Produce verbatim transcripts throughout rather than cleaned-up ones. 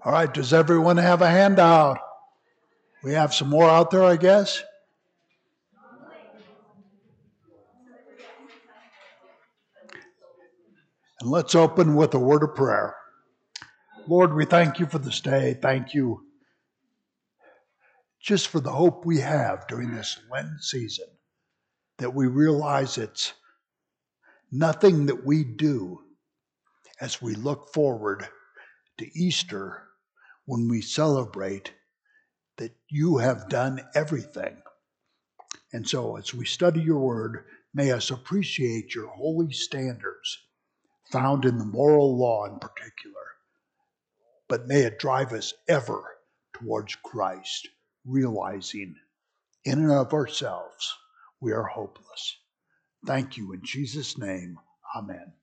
All right, does everyone have a handout? We have some more out there, I guess. And let's open with a word of prayer. Lord, we thank you for this day. Thank you just for the hope we have during this Lent season, that we realize it's nothing that we do as we look forward to Easter when we celebrate that you have done everything. And so as we study your word, may us appreciate your holy standards found in the moral law in particular, but may it drive us ever towards Christ, realizing in and of ourselves we are hopeless. Thank you in Jesus' name, amen.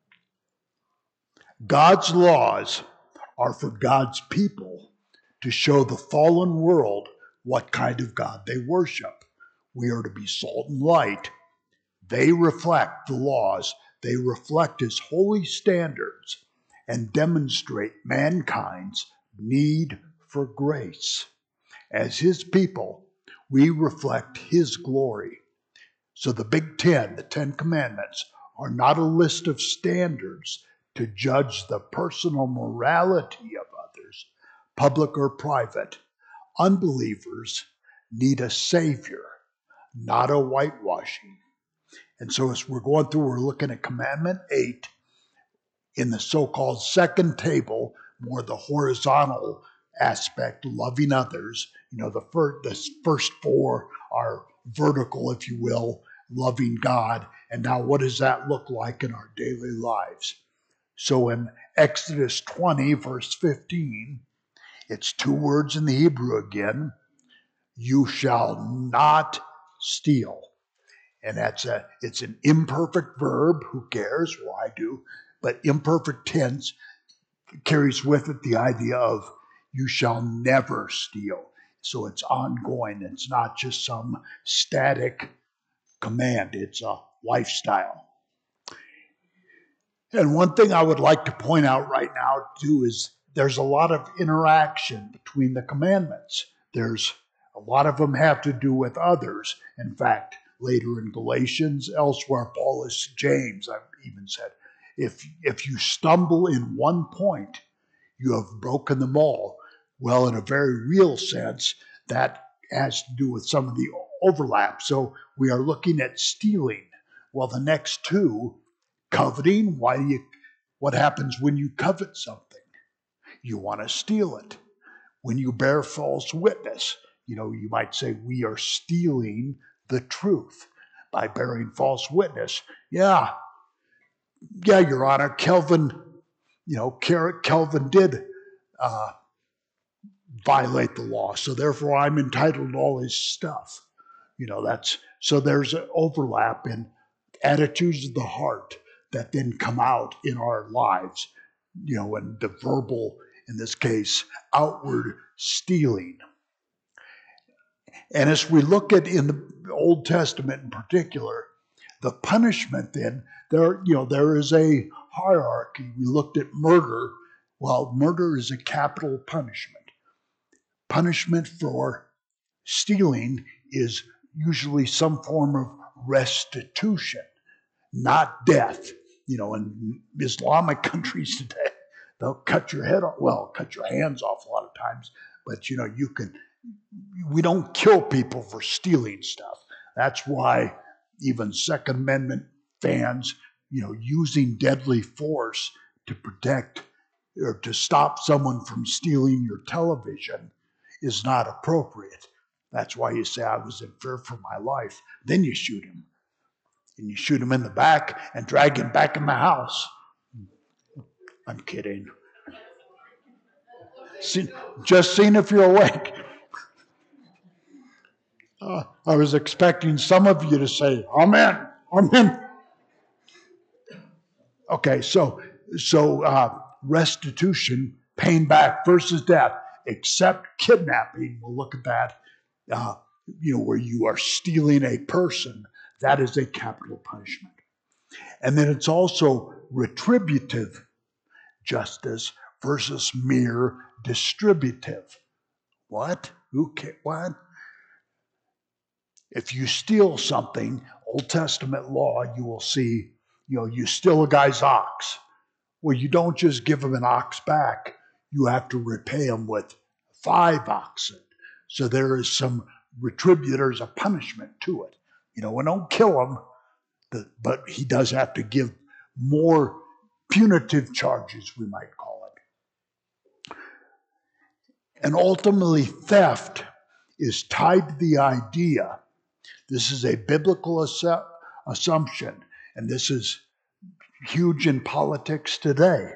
God's laws are for God's people to show the fallen world what kind of God they worship. We are to be salt and light. They reflect the laws. They reflect his holy standards and demonstrate mankind's need for grace. As his people, we reflect his glory. So the Big Ten, the Ten Commandments, are not a list of standards to judge the personal morality of others, public or private. Unbelievers need a Savior, not a whitewashing. And so as we're going through, we're looking at Commandment eight in the so-called second table, more the horizontal aspect, loving others. You know, the first, the first four are vertical, if you will, loving God. And now what does that look like in our daily lives? So in Exodus twenty, verse fifteen, it's two words in the Hebrew again. You shall not steal. And that's a, it's an imperfect verb. Who cares? Well, I do. But imperfect tense carries with it the idea of you shall never steal. So it's ongoing. It's not just some static command. It's a lifestyle. And one thing I would like to point out right now, too, is there's a lot of interaction between the commandments. There's a lot of them have to do with others. In fact, later in Galatians, elsewhere, Paul is James, I've even said, if, if you stumble in one point, you have broken them all. Well, in a very real sense, that has to do with some of the overlap. So we are looking at stealing. Well, the next two, coveting, why do you, what happens when you covet something? You want to steal it. When you bear false witness, you know, you might say we are stealing the truth by bearing false witness. Yeah, yeah, Your Honor, Kelvin, you know, Kelvin did uh, violate the law, so therefore I'm entitled to all his stuff. You know, that's, so there's an overlap in attitudes of the heart that then come out in our lives, you know, and the verbal, in this case, outward stealing. And as we look at in the Old Testament in particular, the punishment then, there, you know, there is a hierarchy. We looked at murder. Well, murder is a capital punishment. Punishment for stealing is usually some form of restitution, not death. You know, in Islamic countries today, they'll cut your head off, well, cut your hands off a lot of times, but you know, you can, we don't kill people for stealing stuff. That's why even Second Amendment fans, you know, using deadly force to protect or to stop someone from stealing your television is not appropriate. That's why you say, I was in fear for my life. Then you shoot him. And you shoot him in the back and drag him back in the house. I'm kidding. See, just seeing if you're awake. Uh, I was expecting some of you to say, Amen, Amen. Okay, so so uh, restitution, paying back versus death, except kidnapping. We'll look at that. Uh, you know, where you are stealing a person, that is a capital punishment. And then it's also retributive justice versus mere distributive. What? Who ca- what? If you steal something, Old Testament law, you will see, you know, you steal a guy's ox. Well, you don't just give him an ox back. You have to repay him with five oxen. So there is some retributive, there's a punishment to it. You know, we don't kill him, but he does have to give more punitive charges, we might call it. And ultimately, theft is tied to the idea. This is a biblical assu- assumption, and this is huge in politics today.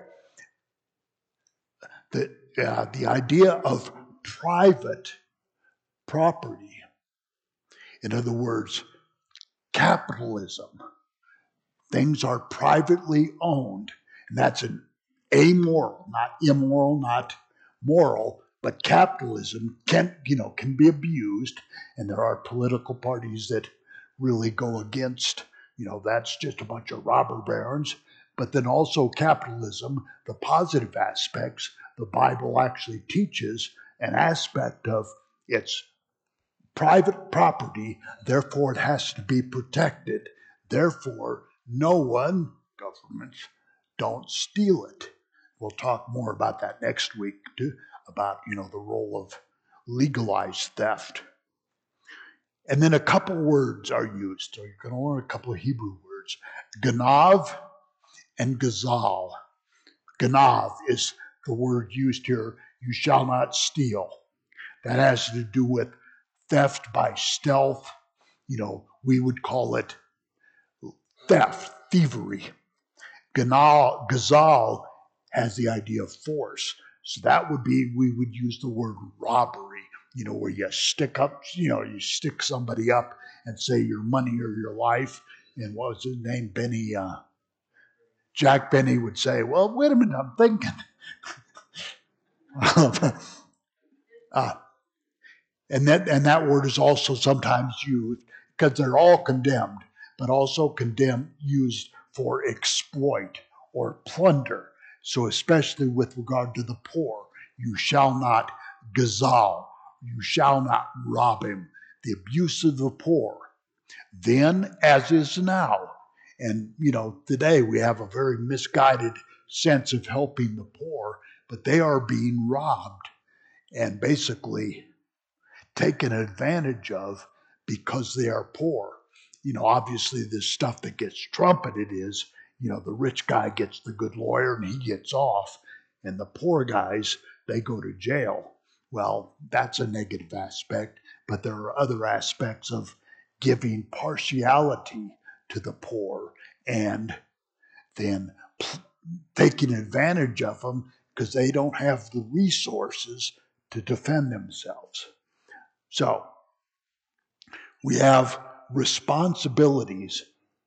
The, uh, the idea of private property, in other words, capitalism. Things are privately owned, and that's an amoral, not immoral, not moral, but capitalism can, you know, can be abused, and there are political parties that really go against, you know, that's just a bunch of robber barons. But then also capitalism, the positive aspects, the Bible actually teaches an aspect of its private property, therefore it has to be protected. Therefore, no one, governments, don't steal it. We'll talk more about that next week too, about, you know, the role of legalized theft. And then a couple words are used. So you're going to learn a couple of Hebrew words. Ganav and Gazal. Ganav is the word used here, you shall not steal. That has to do with theft by stealth. You know, we would call it theft, thievery. Ganal, Gazal has the idea of force. So that would be, we would use the word robbery, you know, where you stick up, you know, you stick somebody up and say your money or your life. And what was his name? Benny, uh, Jack Benny would say, well, wait a minute, I'm thinking. uh, and that, and that word is also sometimes used because they're all condemned, but also condemned, used for exploit or plunder. So especially with regard to the poor, you shall not gazal, you shall not rob him. The abuse of the poor, then as is now. And, you know, today we have a very misguided sense of helping the poor, but they are being robbed and basically taken advantage of because they are poor. You know, obviously the stuff that gets trumpeted is, you know, the rich guy gets the good lawyer and he gets off, and the poor guys, they go to jail. Well, that's a negative aspect, but there are other aspects of giving partiality to the poor and then taking advantage of them because they don't have the resources to defend themselves. So, we have responsibilities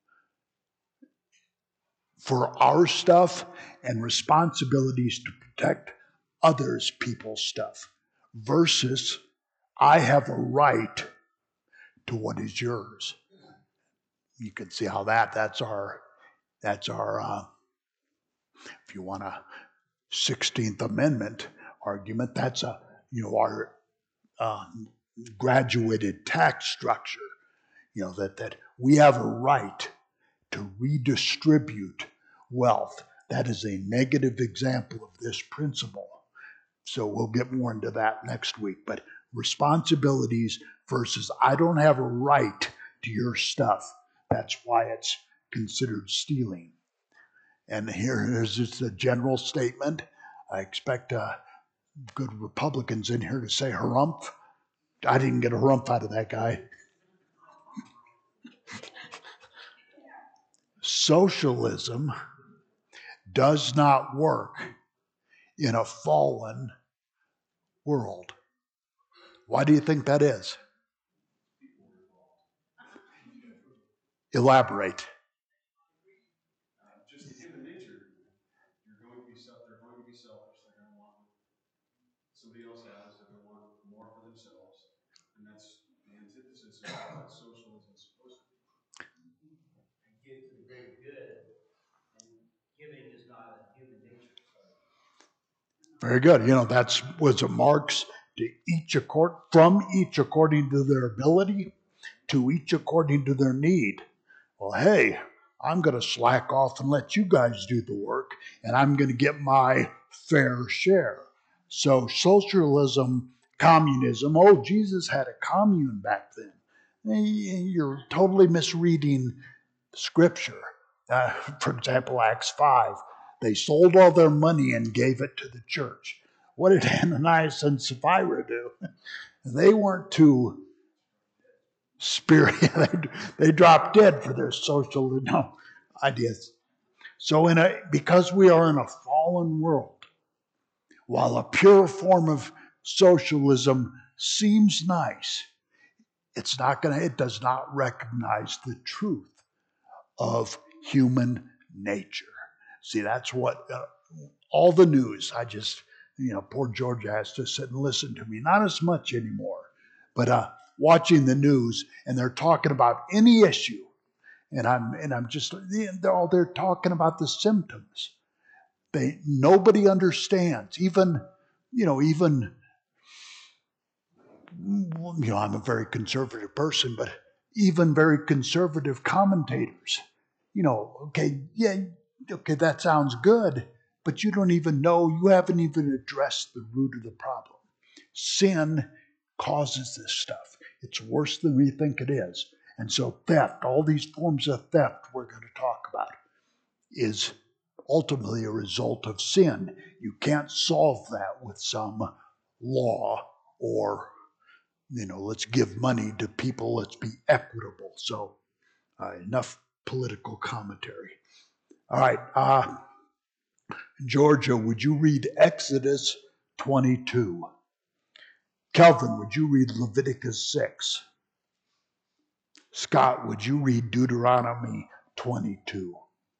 for our stuff and responsibilities to protect others' people's stuff versus I have a right to what is yours. You can see how that that's our that's our uh, if you want a sixteenth Amendment argument, that's a you know our uh, graduated tax structure. You know that that we have a right to redistribute wealth. That is a negative example of this principle. So we'll get more into that next week. But responsibilities versus I don't have a right to your stuff. That's why it's considered stealing. And here is just a general statement. I expect uh, good Republicans in here to say harumph. I didn't get a harumph out of that guy. Socialism does not work in a fallen world. Why do you think that is? Elaborate. Just human nature. You're going to be self. They're going to be selfish. They're going to want what somebody else has. They're going to want more for themselves, and that's the antithesis of what socialism is supposed to be. And give to the greater good, and giving is not a human nature. So. Very good. You know, that's was a marks to each accord from each according to their ability, to each according to their need. Well, hey, I'm going to slack off and let you guys do the work, and I'm going to get my fair share. So socialism, communism. Oh, Jesus had a commune back then. You're totally misreading Scripture. Uh, for example, Acts five. They sold all their money and gave it to the church. What did Ananias and Sapphira do? They weren't too spirit. they, they dropped dead for their social no, ideas. So, in a because we are in a fallen world, while a pure form of socialism seems nice, it's not going to. It does not recognize the truth of human nature. See, that's what uh, all the news. I just, you know, poor Georgia has to sit and listen to me. Not as much anymore, but uh, watching the news, and they're talking about any issue, and I'm and I'm just they're all they're talking about the symptoms. They nobody understands. Even you know even you know I'm a very conservative person, but even very conservative commentators, you know, okay, yeah, okay, that sounds good, but you don't even know, you haven't even addressed the root of the problem. Sin causes this stuff. It's worse than we think it is. And so theft, all these forms of theft we're going to talk about, is ultimately a result of sin. You can't solve that with some law or, you know, let's give money to people, let's be equitable. So, uh, enough political commentary. All right, uh, Georgia, would you read Exodus twenty-two? Kelvin, would you read Leviticus six? Scott, would you read Deuteronomy twenty-two?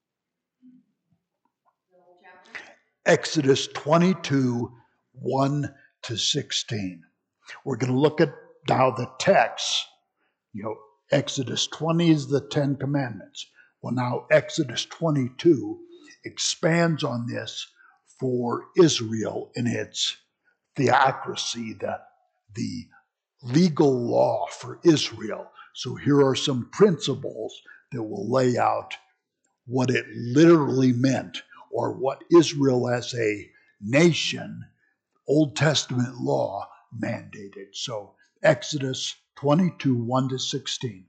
Exodus twenty-two, one to sixteen. We're going to look at now the text. You know, Exodus twenty is the Ten Commandments. Well, now Exodus twenty-two expands on this for Israel in its theocracy, the, the legal law for Israel. So here are some principles that will lay out what it literally meant, or what Israel as a nation, Old Testament law, mandated. So Exodus twenty-two, one to sixteen.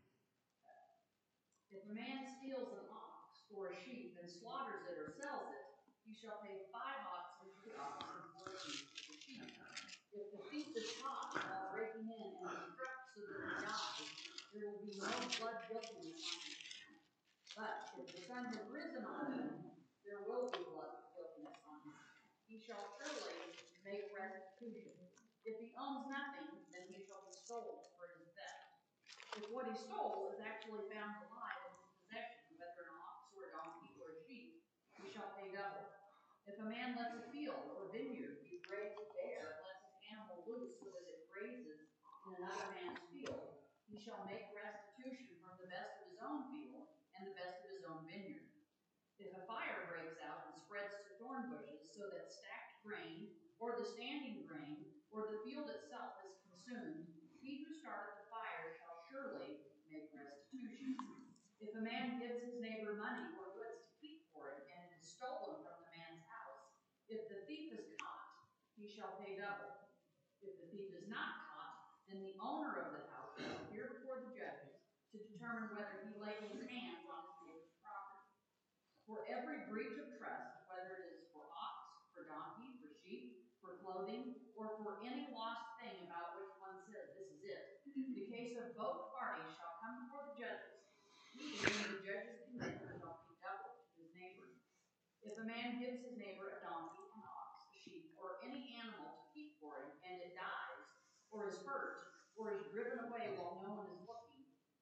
If a man steals an ox or a sheep and slaughters it or sells it, he shall pay five oxen for the ox and four sheep for the sheep. If the thief is caught while breaking in and is struck so that he dies, there will be no blood guiltiness on his account. But if the sun has risen on him, there will be blood guiltiness on his account. He shall surely make restitution. If he owns nothing, then he shall be sold for his theft. If what he stole is actually found alive in his possession, whether an ox or a donkey or a sheep, he shall pay double. If a man lets a field or vineyard be grazed bare and lets an animal loose so that it grazes in another man's field, he shall make restitution from the best of his own field and the best of his own vineyard. If a fire breaks out and spreads to thorn bushes so that stacked grain or the standing grain or the field itself is consumed, he who started the fire shall surely make restitution. If a man gives his neighbor money or goods to keep for him, and it is stolen from the man's house, if the thief is caught, he shall pay double. If the thief is not caught, then the owner of the house shall appear before the judges to determine whether he laid his hands on his neighbor's property. For every breach of trust, whether it is for ox, for donkey, for sheep, for clothing, or for any lost thing about which one says, this is it, the case of both parties shall come before the judges. He whom the judges condemn shall pay double to his neighbor. If a man gives his neighbor a donkey, an ox, a sheep, or any animal to keep for him, and it dies, or is hurt, or is driven away while no one is looking,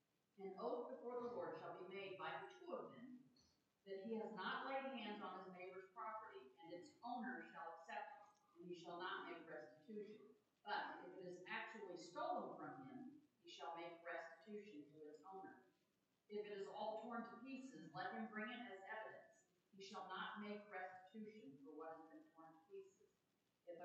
an oath before the Lord shall be made by the two of them, that he has not laid hands on his neighbor's property, and its owner shall accept it, and he shall not make restitution. But if it is actually stolen from him, he shall make restitution to its owner. If it is all torn to pieces, let him bring it as evidence. He shall not make restitution for what has been torn to pieces.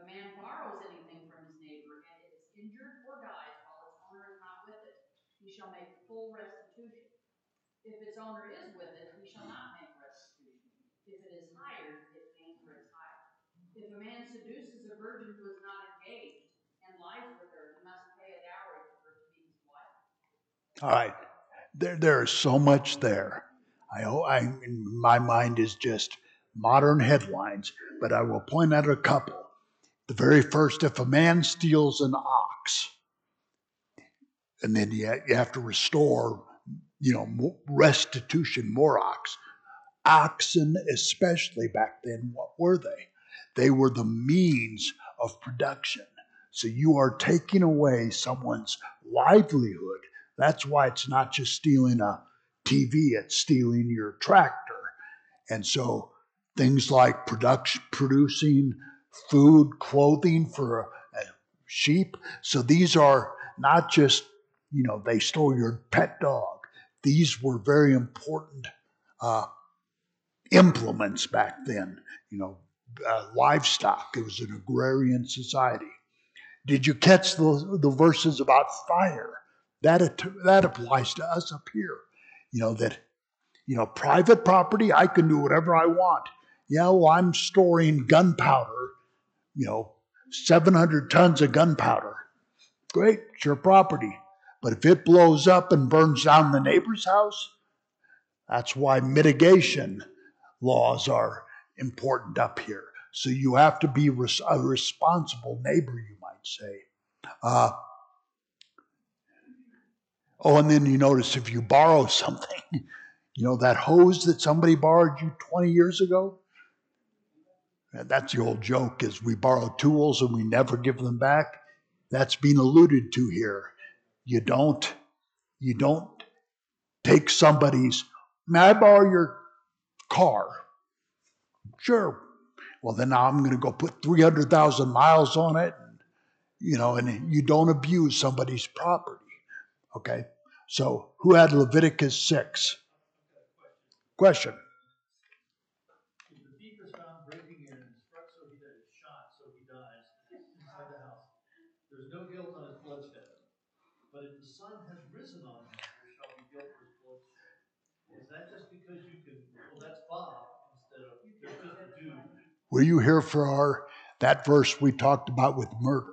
man borrows anything from his neighbor and it is injured or dies while its owner is not with it, he shall make full restitution. If its owner is with it, he shall not make restitution. If it is hired, it pays for its hire. If a man seduces a virgin who is not engaged and lies with her, he must pay a dowry for her to be his wife. All right. There, there is so much there. I, I, in my mind is just modern headlines, but I will point out a couple. The very first, if a man steals an ox, and then you, you have to restore, you know, restitution, more ox. Oxen, especially back then, what were they? They were the means of production. So you are taking away someone's livelihood. That's why it's not just stealing a T V, it's stealing your tractor. And so things like production, producing food, clothing for a, a sheep. So these are not just, you know, they stole your pet dog. These were very important uh, implements back then, you know, uh, livestock. It was an agrarian society. Did you catch the, the verses about fire? That, that applies to us up here. You know, that, you know, private property, I can do whatever I want. Yeah, well, I'm storing gunpowder, you know, seven hundred tons of gunpowder. Great, it's your property. But if it blows up and burns down the neighbor's house, that's why mitigation laws are important up here. So you have to be res- a responsible neighbor, you might say. Uh, oh, and then you notice if you borrow something, you know, that hose that somebody borrowed you twenty years ago, and that's the old joke is we borrow tools and we never give them back. That's being alluded to here. You don't, you don't take somebody's, may I borrow your car? Sure. Well, then now I'm going to go put three hundred thousand miles on it, you know, and you don't abuse somebody's property. Okay. So who had Leviticus six? Question. If the thief is found breaking in and struck so he that is shot, so he dies inside the house, there's no guilt on his bloodshed. But if the sun has risen on him, there shall be guilt for his bloodshed. Is that just because you can, well, that's Bob, instead of, there's just a dude. Were you here for our that verse we talked about with murder?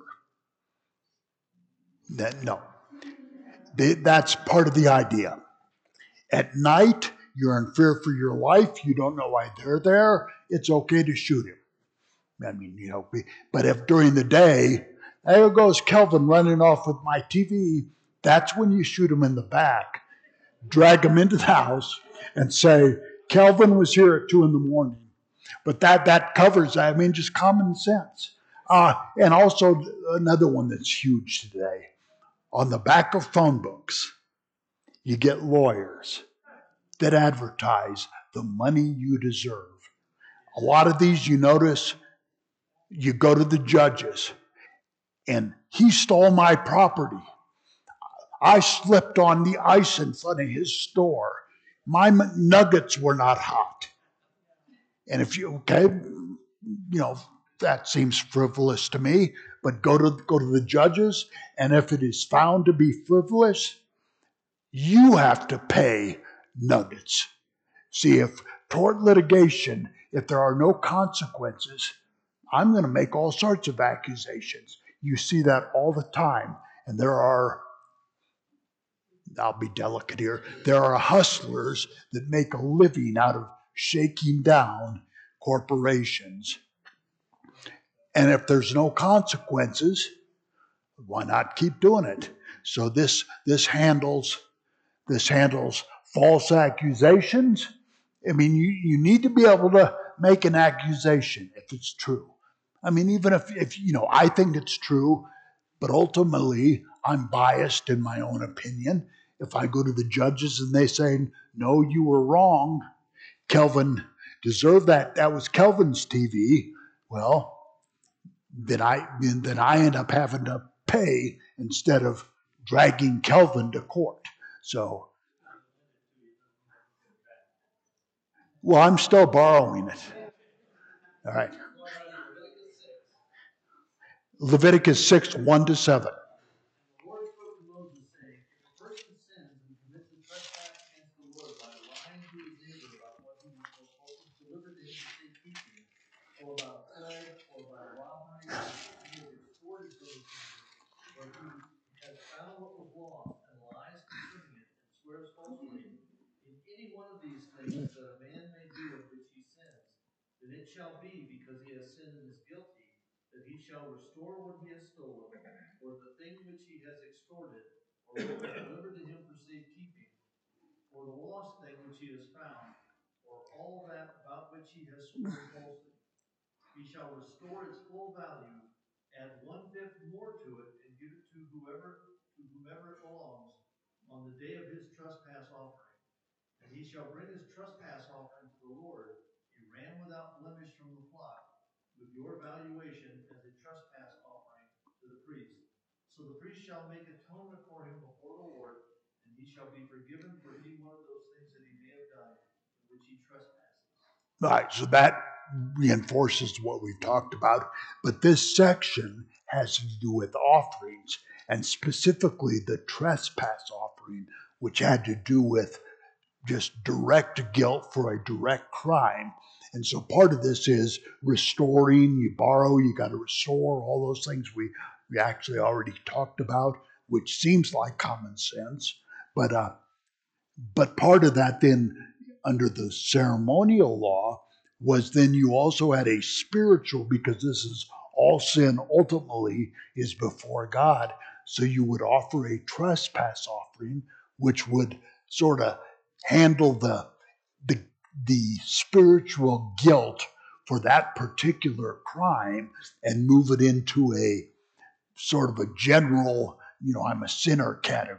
That, no. They, that's part of the idea. At night, you're in fear for your life. You don't know why they're there. It's okay to shoot him. I mean, you know, but if during the day, there goes Kelvin running off with my T V, that's when you shoot him in the back, drag him into the house, and say, Kelvin was here at two in the morning. But that that covers, I mean, just common sense. Uh, and also another one that's huge today. On the back of phone books, you get lawyers that advertise the money you deserve. A lot of these, you notice, you go to the judges, and he stole my property. I slipped on the ice in front of his store. My nuggets were not hot. And if you, okay, you know, that seems frivolous to me, but go to go to the judges, and if it is found to be frivolous, you have to pay nuggets. See, if tort litigation, if there are no consequences, I'm going to make all sorts of accusations. You see that all the time. And there are, I'll be delicate here, there are hustlers that make a living out of shaking down corporations. And if there's no consequences, why not keep doing it? So this this handles this handles false accusations. I mean, you, you need to be able to make an accusation if it's true. I mean, even if, if, you know, I think it's true, but ultimately I'm biased in my own opinion. If I go to the judges and they say, no, you were wrong, Kelvin deserved that, that was Kelvin's T V, well, then I, then I end up having to pay instead of dragging Kelvin to court. So, well, I'm still borrowing it. All right. Leviticus six, one to seven. The Lord spoke to Moses, saying, if a person sins and commits a trespass against the Lord by lying to his neighbor about what he was delivered to him for safekeeping, or about a pledge, or by robbery, or he has extorted from his neighbor, or he has found what was lost and lies concerning it and swears falsely, in any one of these things that a man may do in which he sins, then it shall be, because he has sinned and is guilty, that he shall restore what he has stolen, or the thing which he has extorted, or what was delivered to him for safekeeping, or the lost thing which he has found, or all that about which he has sworn falsely. He shall restore its full value, add one fifth more to it, and give it to whoever to whomever it belongs on the day of his trespass offering. And he shall bring his trespass offering to the Lord, a ram without blemish from the flock, with your valuation as a trespass offering to the priest. So the priest shall make atonement for him before the Lord, and he shall be forgiven for any one of those things that he may have done in which he trespasses. All right, so that reinforces what we've talked about. But this section has to do with offerings, and specifically the trespass offering, which had to do with just direct guilt for a direct crime. And so part of this is restoring. You borrow, you got to restore, all those things we, we actually already talked about, which seems like common sense. But uh, but part of that then, under the ceremonial law, was then you also had a spiritual, because this is all sin ultimately is before God. So you would offer a trespass offering, which would sort of handle the the the spiritual guilt for that particular crime and move it into a sort of a general, you know, I'm a sinner category.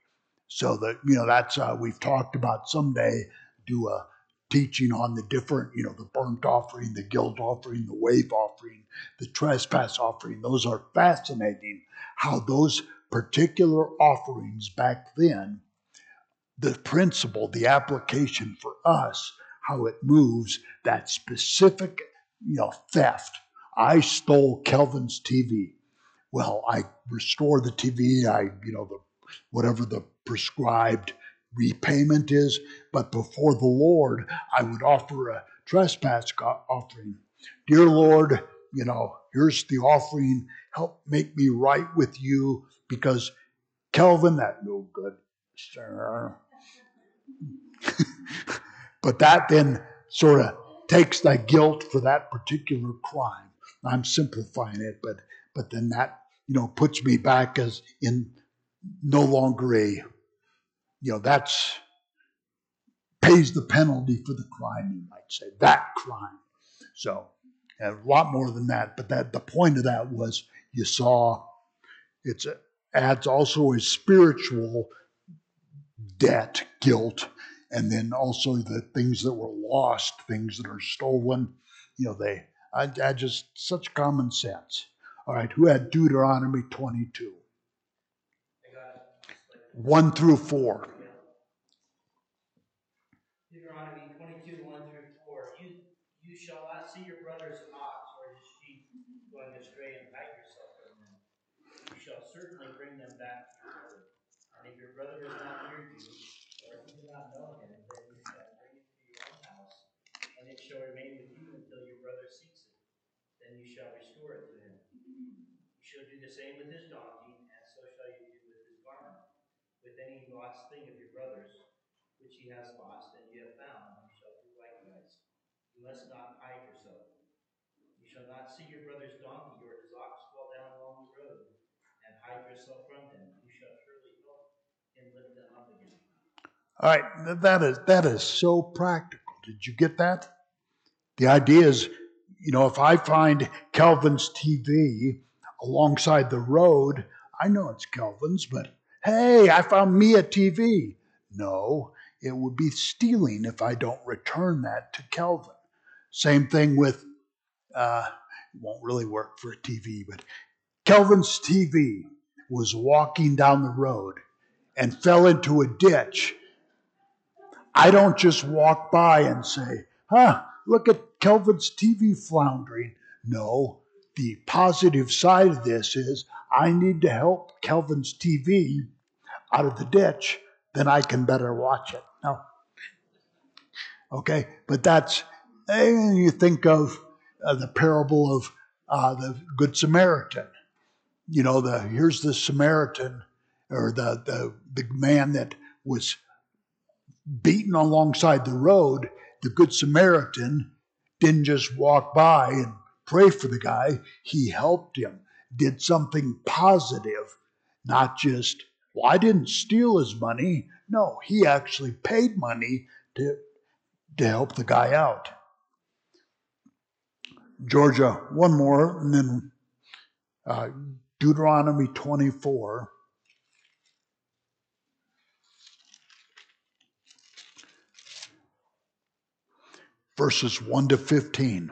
So that, you know, that's, uh, we've talked about someday do a teaching on the different, you know, the burnt offering, the guilt offering, the wave offering, the trespass offering. Those are fascinating how those particular offerings back then, the principle, the application for us, how it moves that specific, you know, theft. I stole Kelvin's T V. Well, I restore the T V, I, you know, the whatever the prescribed repayment is, but before the Lord, I would offer a trespass offering. Dear Lord, you know, here's the offering. Help make me right with you because Kelvin, that no good, sir. But that then sort of takes the guilt for that particular crime. I'm simplifying it, but but then that, you know, puts me back as in no longer a, you know, that's pays the penalty for the crime, you might say, that crime. So a lot more than that, but that the point of that was you saw it adds also a spiritual debt, guilt, and then also the things that were lost, things that are stolen. You know, they, I, I just, such common sense. All right, who had Deuteronomy twenty-two? one through four. Deuteronomy twenty-two, one through four. You, you shall not see your brother's ox or his sheep going astray and hide yourself from them. You shall certainly bring them back to your brother. And if your brother does not hear you, or if you do not know him, then you shall bring it to your own house, and it shall remain with you until your brother seeks it. Then you shall restore it to him. You shall do the same with his donkey, and so shall you do with his garment. With any lost thing of your brother's, which he has lost and you have found, you shall do likewise. You must not hide yourself. You shall not see your brother's donkey or his ox fall down along the road, and hide yourself from them. You shall surely help him lift them up again. All right, that is that is so practical. Did you get that? The idea is, you know, if I find Kelvin's T V alongside the road, I know it's Kelvin's, but hey, I found me a T V. No, it would be stealing if I don't return that to Kelvin. Same thing with, uh, it won't really work for a T V, but Kelvin's T V was walking down the road and fell into a ditch. I don't just walk by and say, huh, look at Kelvin's T V floundering. No, the positive side of this is I need to help Kelvin's T V out of the ditch, then I can better watch it. No. Okay, but that's, and you think of uh, the parable of uh, the Good Samaritan. You know, the here's the Samaritan, or the, the, the man that was beaten alongside the road. The Good Samaritan didn't just walk by and pray for the guy. He helped him, did something positive, not just, well, I didn't steal his money. No, he actually paid money to, to help the guy out. Georgia, one more, and then uh, Deuteronomy twenty-four. Verses one to fifteen.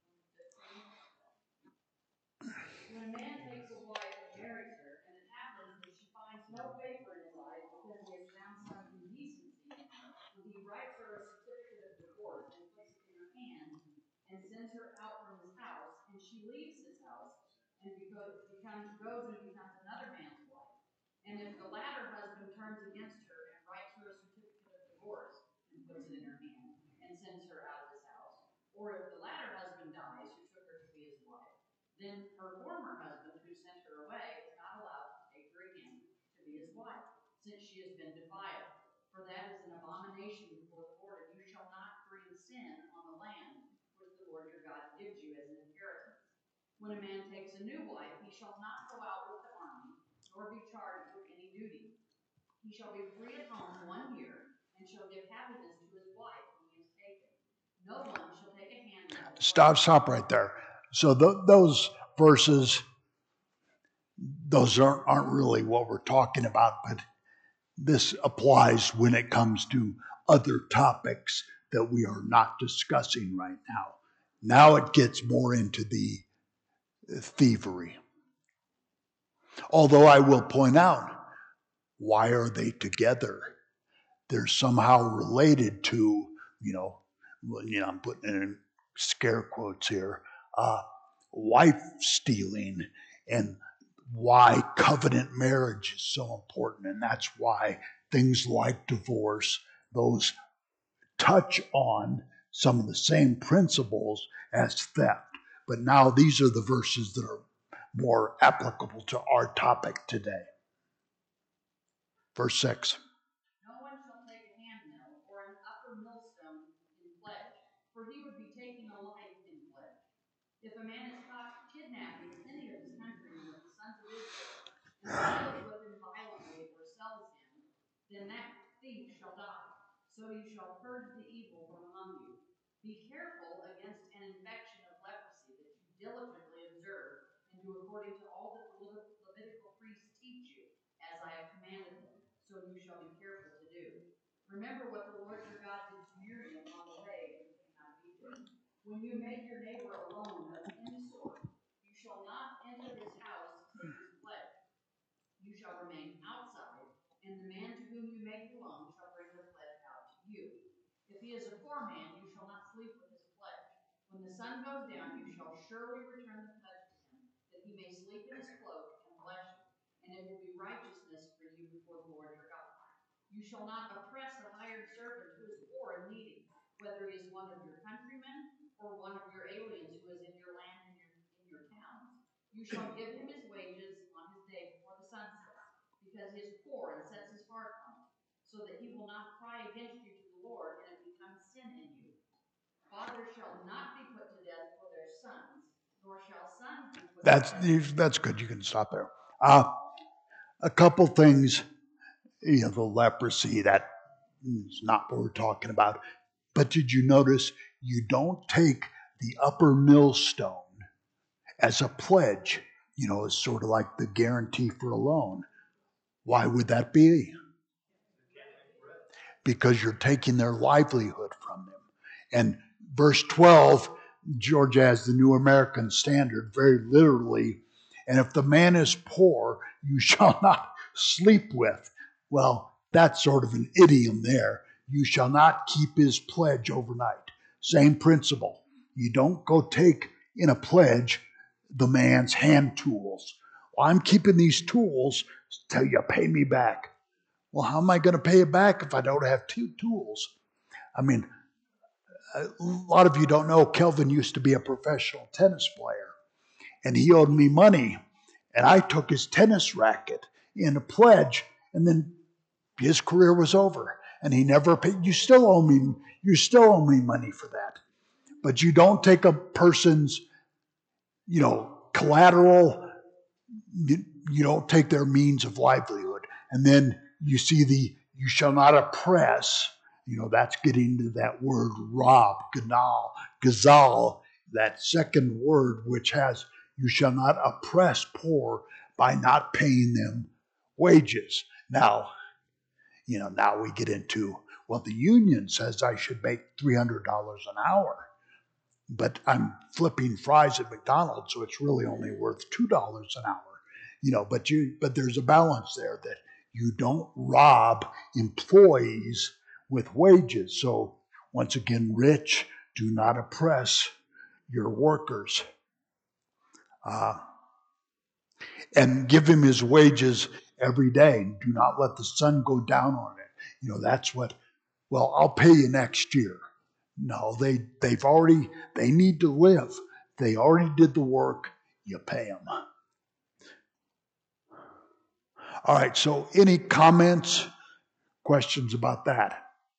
When a man takes a wife and marries her, and it happens that she finds no favor in his eyes because he has found some indecency, when he writes her a certificate of divorce and puts it in her hand, and sends her out from his house, and she leaves his house, and becomes, becomes, goes and becomes another man's wife. And if the latter husband turns against her and writes her a certificate of divorce and puts it in her hand, and sends her out of his house, or if the latter husband dies who took her to be his wife, then her former husband who sent her away is not allowed to take her again to be his wife, since she has been defiled. For that is an abomination before the Lord, and you shall not bring sin on the land which the Lord your God gives you as an inheritance. When a man takes a new wife, he shall not go out with the army, nor be charged with any duty. He shall be free at home one year, and shall give happiness to his wife when he is taken. No one shall take a handmaid. Stop, stop right there. So th- those verses, those aren't, aren't really what we're talking about, but this applies when it comes to other topics that we are not discussing right now. Now it gets more into the thievery. Although I will point out, why are they together? They're somehow related to, you know, you know, I'm putting it in scare quotes here, uh, wife stealing, and why covenant marriage is so important. And that's why things like divorce, those touch on some of the same principles as theft. But now these are the verses that are more applicable to our topic today. Verse six. No one shall take a handmill or an upper millstone in pledge, for he would be taking a life in pledge. If a man is caught kidnapping any of his countrymen of the sons of Israel, and deals with him violently or sells him, then that thief shall die. So you shall purge the evil from among you. Be careful against an infection of leprosy that you diligently observe, and do according to all that the Levitical priests teach you, as I have commanded them. So you shall be careful to do. Remember what the Lord your God did to Miriam on the way when you came out of Egypt. When you make your neighbor alone of any sort, you shall not enter his house to take his pledge. You shall remain outside, and the man to whom you make alone shall bring the pledge out to you. If he is a poor man, you shall not sleep with his pledge. When the sun goes down, you shall surely return the pledge to him, that he may sleep in his cloak and bless you. And it will be righteousness for you before the Lord your God. You shall not oppress a hired servant who is poor and needy, whether he is one of your countrymen or one of your aliens who is in your land and your, in your towns. You shall give him his wages on his day before the sun sets, because he is poor and sets his heart on it, so that he will not cry against you to the Lord, and it becomes sin in you. Fathers shall not be put to death for their sons, nor shall sons be put That's, to death. that's good. You can stop there. Uh, a couple things, you know, the leprosy, that is not what we're talking about. But did you notice you don't take the upper millstone as a pledge, you know, as sort of like the guarantee for a loan? Why would that be? Because you're taking their livelihood from them. And verse twelve, Georgia has the New American Standard, very literally, and if the man is poor, you shall not sleep with. Well, that's sort of an idiom there. You shall not keep his pledge overnight. Same principle. You don't go take in a pledge the man's hand tools. Well, I'm keeping these tools till you pay me back. Well, how am I going to pay it back if I don't have two tools? I mean, a lot of you don't know, Kelvin used to be a professional tennis player, and he owed me money, and I took his tennis racket in a pledge, and then his career was over, and he never paid. You still owe me, you still owe me money for that. But you don't take a person's, you know, collateral, you, you don't take their means of livelihood. And then you see the, you shall not oppress, you know, that's getting to that word rob, ganal, gazal, that second word which has, you shall not oppress poor by not paying them wages. Now, you know, now we get into, well, the union says I should make three hundred dollars an hour, but I'm flipping fries at McDonald's, so it's really only worth two dollars an hour. You know, but you, but there's a balance there that you don't rob employees with wages. So once again, rich, do not oppress your workers. Uh, and give him his wages every day. Do not let the sun go down on it. You know, that's what, well, I'll pay you next year. No, they, they've already, they need to live. They already did the work. You pay them. All right, so any comments, questions about that?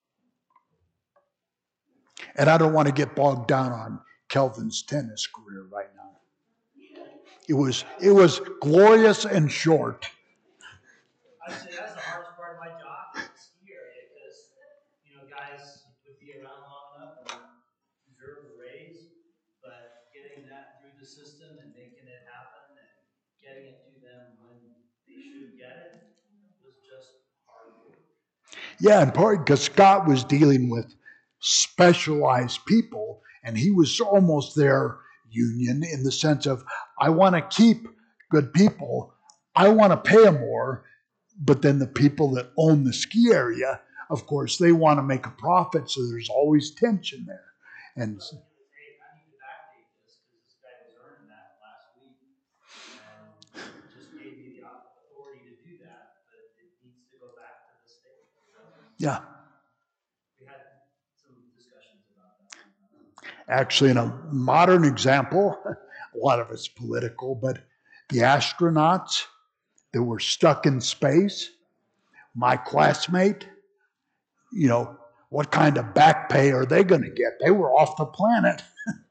And I don't want to get bogged down on Kelvin's tennis career right now. It was, it was glorious and short. I'd say that's the hardest part of my job, is the ski area, because, you know, guys would be around long enough and deserve a raise, but getting that through the system and making it happen and getting it to them when they should get it was just hard work. Yeah, and part because Scott was dealing with specialized people, and he was almost their union in the sense of, I want to keep good people, I want to pay them more, but then the people that own the ski area, of course, they want to make a profit, so there's always tension there. And Hey, I need to backdate this because this guy was earning that last week and just gave me the authority to do that, but it needs to go back to the state. So yeah, we had some discussions about that. actually, in a modern example, a lot of it's political, but the astronauts that were stuck in space, my classmate, you know, what kind of back pay are they going to get? They were off the planet.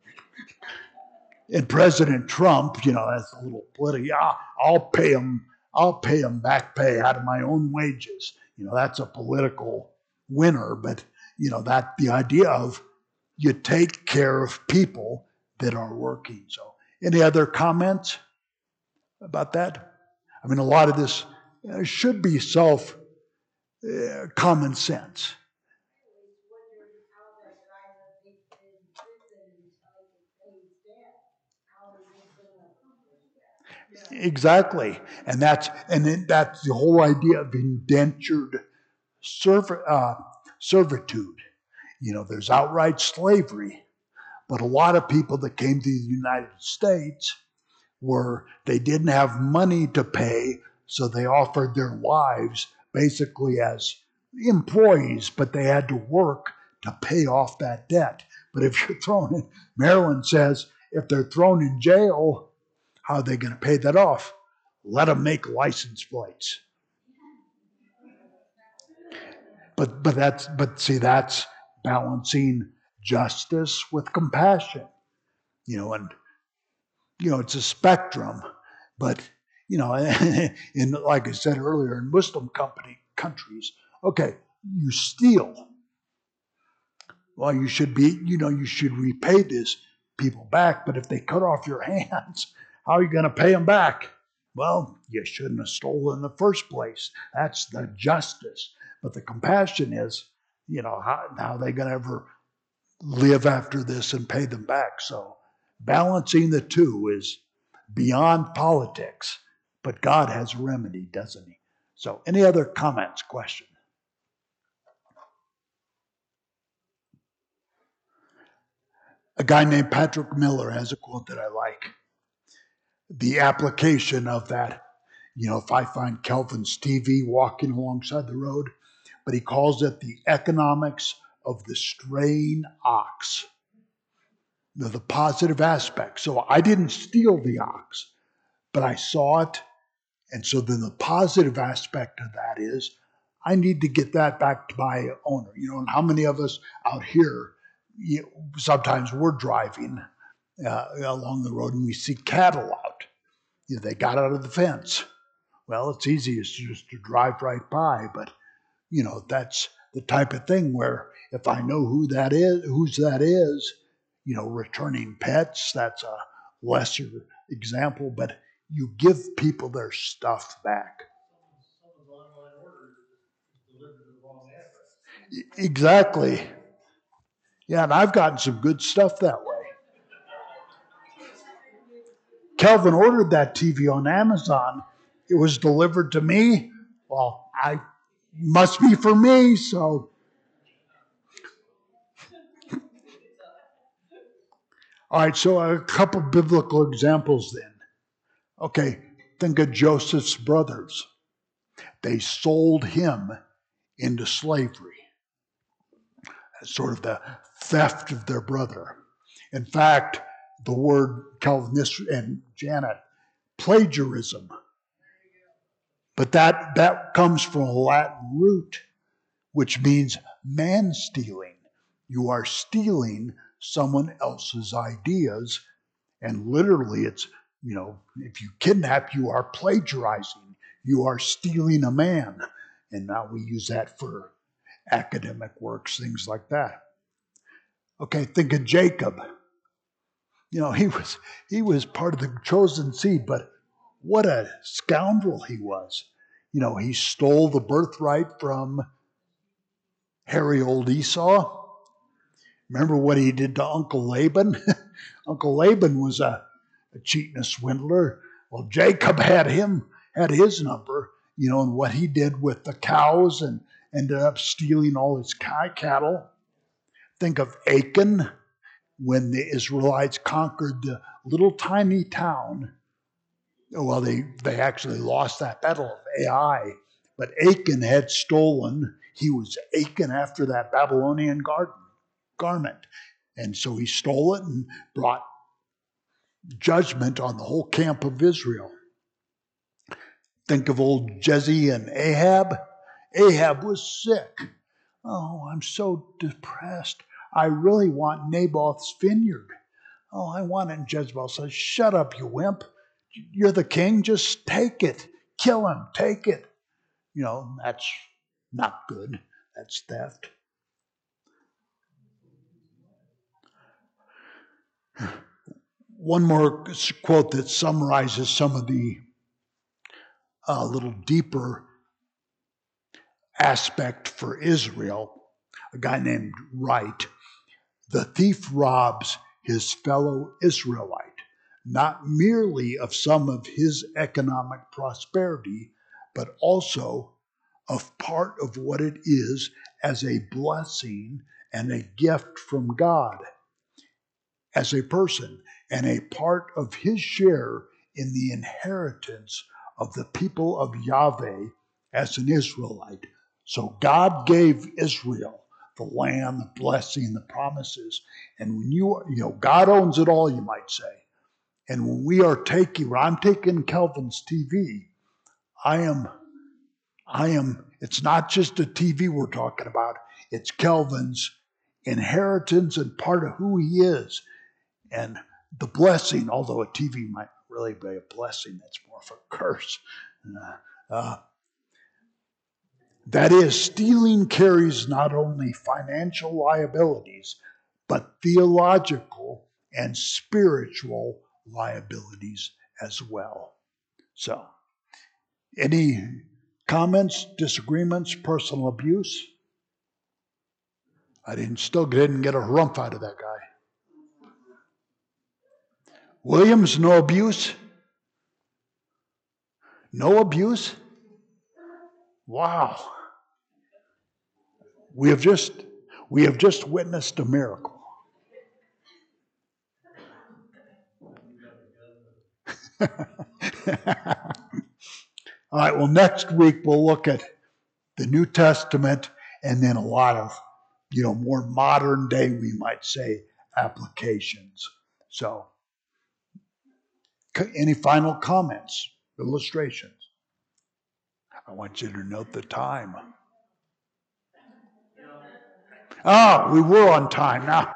And President Trump, you know, that's a little political. Yeah, I'll pay them. I'll pay them back pay out of my own wages. You know, that's a political winner. But you know, that the idea of you take care of people that are working. So, any other comments about that? I mean, a lot of this uh, should be self uh, common sense. Exactly, and that's and then that's the whole idea of indentured serv- uh, servitude. You know, there's outright slavery, but a lot of people that came to the United States were they didn't have money to pay, so they offered their lives basically as employees, but they had to work to pay off that debt. But if you're thrown in, Maryland says if they're thrown in jail, how are they going to pay that off? Let them make license plates. But but that's but see that's balancing justice with compassion, you know, and you know it's a spectrum. But you know, in like I said earlier, in Muslim company countries, okay, you steal. Well, you should be, you know, you should repay these people back. But if they cut off your hands, how are you going to pay them back? Well, you shouldn't have stolen in the first place. That's the justice. But the compassion is, you know, how, how are they going to ever live after this and pay them back? So balancing the two is beyond politics. But God has a remedy, doesn't he? So any other comments, questions? A guy named Patrick Miller has a quote that I like. the application of that. You know, if I find Calvin's T V walking alongside the road, but he calls it the economics of the straying ox. The, the positive aspect. So I didn't steal the ox, but I saw it. And so then the positive aspect of that is I need to get that back to my owner. You know, and how many of us out here, you, sometimes we're driving uh, along the road and we see cattle out. You know, they got out of the fence. Well, it's easy it's just to drive right by, but you know, that's the type of thing where if I know who that is, whose that is, you know, returning pets, that's a lesser example, but you give people their stuff back. Someone's online order is delivered to the wrong address. E- Exactly. Yeah, and I've gotten some good stuff that way. Kelvin ordered that T V on Amazon. It was delivered to me. Well, I must be for me, so. All right, so a couple biblical examples then. Okay, think of Joseph's brothers. They sold him into slavery. That's sort of the theft of their brother. In fact, the word Calvinist and Janet, plagiarism. But that, that comes from a Latin root, which means man stealing. You are stealing someone else's ideas. And literally it's, you know, if you kidnap, you are plagiarizing. You are stealing a man. And now we use that for academic works, things like that. Okay, think of Jacob. You know, he was he was part of the chosen seed, but what a scoundrel he was. You know, he stole the birthright from hairy old Esau. Remember what he did to Uncle Laban? Uncle Laban was a, a cheat and a swindler. Well, Jacob had him, had his number, you know, and what he did with the cows and ended up stealing all his cattle. Think of Achan when the Israelites conquered the little tiny town. Well, they, they actually lost that battle of Ai, but Achan had stolen. He was Achan after that Babylonian garden, garment. And so he stole it and brought judgment on the whole camp of Israel. Think of old Jezzy and Ahab. Ahab was sick. Oh, I'm so depressed. I really want Naboth's vineyard. Oh, I want it. And Jezebel says, shut up, you wimp. You're the king. Just take it. Kill him. Take it. You know, that's not good. That's theft. One more quote that summarizes some of the uh, little deeper aspect for Israel. A guy named Wright. The thief robs his fellow Israelite, not merely of some of his economic prosperity, but also of part of what it is as a blessing and a gift from God as a person, and a part of his share in the inheritance of the people of Yahweh as an Israelite. So God gave Israel the land, the blessing, the promises. And when you, you know, God owns it all, you might say. And when we are taking, when I'm taking Calvin's T V, I am, I am, it's not just a T V we're talking about, it's Calvin's inheritance and part of who he is. And the blessing, although a T V might really be a blessing, that's more of a curse. Uh, uh, that is, stealing carries not only financial liabilities, but theological and spiritual liabilities as well. So, any comments, disagreements, personal abuse? I didn't still didn't get a harumph out of that guy. Williams, no abuse? No abuse? Wow. We have just we have just witnessed a miracle. All right, well, next week we'll look at the New Testament and then a lot of, you know, more modern day, we might say, applications. So, any final comments, illustrations? I want you to note the time. Ah, we were on time now.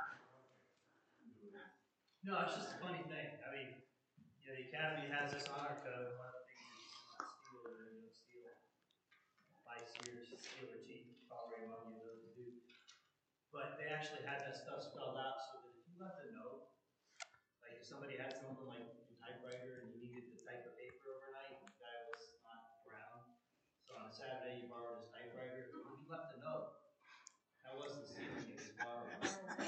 No, it's just a funny thing. I mean, you know, the Academy has this honor code, and one of the things is not steal or don't steal. Lie, steal, steal or cheat, probably among you those who do. But they actually had that stuff spelled out so that if you left a note, like if somebody had something like a typewriter and you needed to type a paper overnight, the guy was not around. So on a Saturday you borrowed his typewriter, if you left a note, that wasn't stealing, it was borrowing.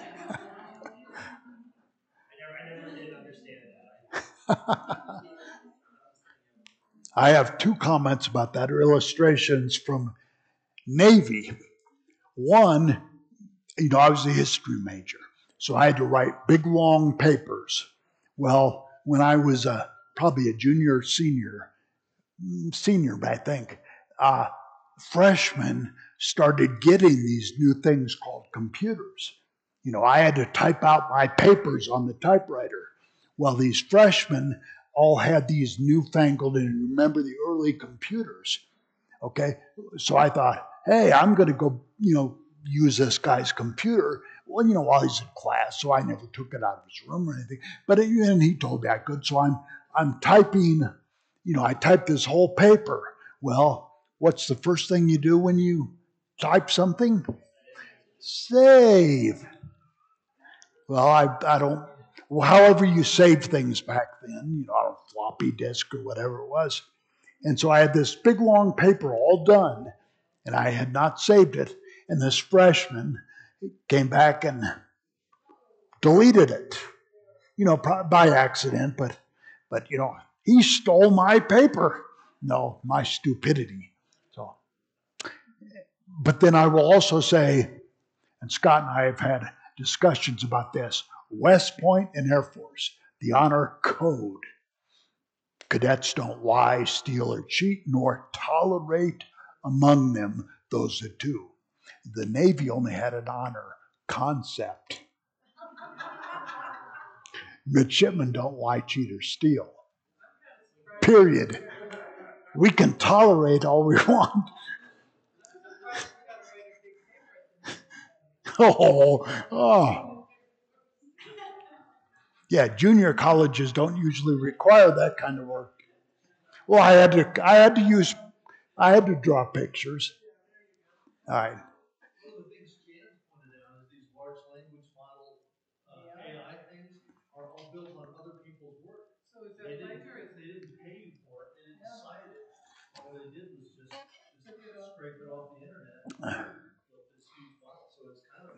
I never, I never did understand that. I have two comments about that, or illustrations from Navy. One, you know, I was a history major, so I had to write big, long papers. Well, when I was uh, probably a junior, senior, senior, I think, uh, freshmen started getting these new things called computers. You know, I had to type out my papers on the typewriter. Well, these freshmen all had these newfangled, and remember the early computers, okay? So I thought, hey, I'm going to go, you know, use this guy's computer. Well, you know, while he's in class, so I never took it out of his room or anything. But it, and he told me I could, so I'm I'm typing, you know, I typed this whole paper. Well, what's the first thing you do when you type something? Save. Well, I I don't. Well, however you save things back then, you know, on a floppy disk or whatever it was. And so I had this big long paper all done, and I had not saved it. And this freshman came back and deleted it, you know, by accident, but, but you know, he stole my paper. No, my stupidity. So, but then I will also say, and Scott and I have had discussions about this, West Point and Air Force, the honor code. Cadets don't lie, steal, or cheat, nor tolerate among them those that do. The Navy only had an honor concept. Midshipmen don't lie, cheat, or steal. Period. We can tolerate all we want. Oh, oh. Yeah, junior colleges don't usually require that kind of work. Well, I had to, I had to use, I had to draw pictures. All right. One of the things Jan pointed out is these large language model uh, A I things are all built on other people's work. So is They that didn't, plagiarism? they didn't pay you for it. They didn't No. cite it. All they did was just, just Took it off. scrape it off the internet and built this huge model. So it's kind of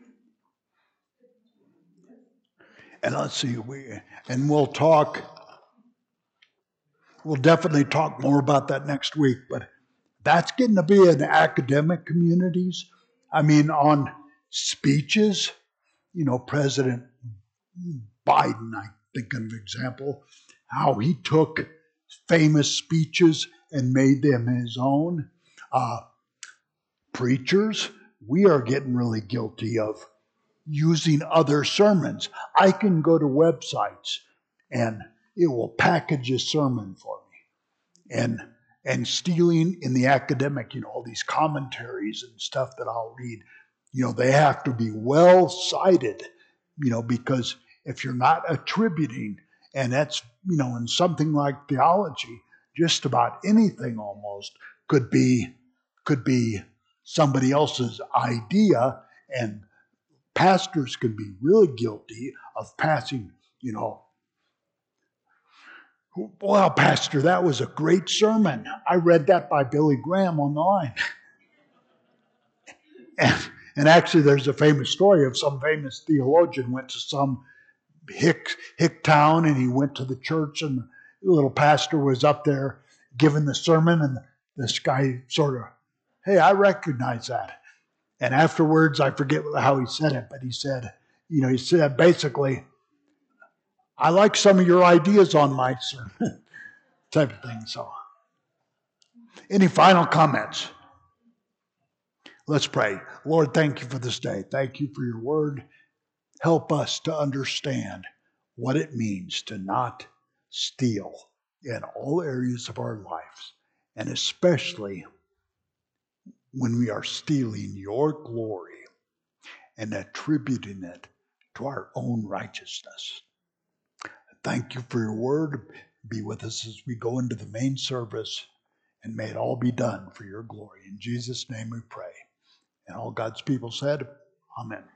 And let's see, we and we'll talk. We'll definitely talk more about that next week. But that's getting to be in academic communities. I mean, on speeches, you know, President Biden, I think of an example, how he took famous speeches and made them his own. Uh, preachers, we are getting really guilty of using other sermons. I can go to websites and it will package a sermon for me. And and stealing in the academic, you know, all these commentaries and stuff that I'll read, you know, they have to be well cited, you know, because if you're not attributing, and that's, you know, in something like theology, just about anything almost could be could be somebody else's idea, and pastors can be really guilty of passing, you know, well, Pastor, that was a great sermon. I read that by Billy Graham online. And, and actually, there's a famous story of some famous theologian went to some hick, hick town, and he went to the church, and the little pastor was up there giving the sermon, and this guy sort of, hey, I recognize that. And afterwards, I forget how he said it, but he said, you know, he said basically, I like some of your ideas on my sermon type of thing. So, any final comments? Let's pray. Lord, thank you for this day. Thank you for your word. Help us to understand what it means to not steal in all areas of our lives, and especially when we are stealing your glory and attributing it to our own righteousness. Thank you for your word. Be with us as we go into the main service, and may it all be done for your glory. In Jesus' name we pray. And all God's people said, Amen.